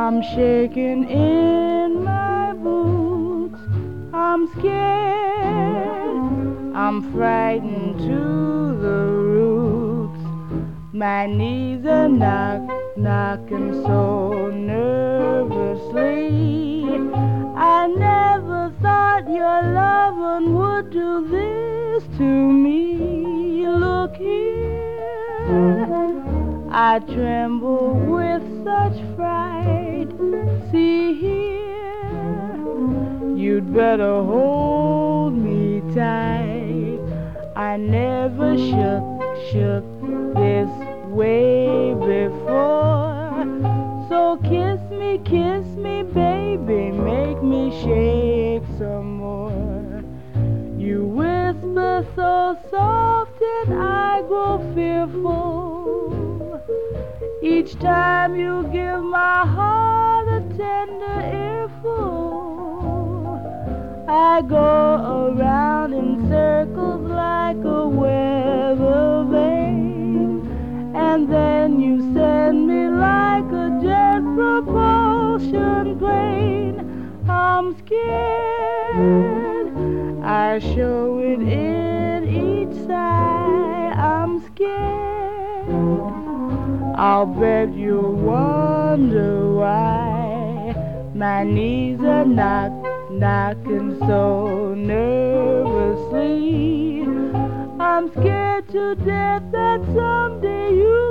I'm shaking in my boots. I'm scared. I'm frightened to the roots. My knees are knocking so nervously. I never thought your loving would do this to me. Look here, I tremble with such fright. See here, you'd better hold me tight. I never shook this way before. So kiss me, baby, make me shake some more. You whisper so soft and I grow fearful. Each time you give my heart a tender earful. I go around in circles like a weather vane, and then you send me like a jet propulsion plane. I'm scared, I show it in each sigh. I'm scared, I'll bet you'll wonder why. My knees are knocking so nervously. I'm scared to death that someday you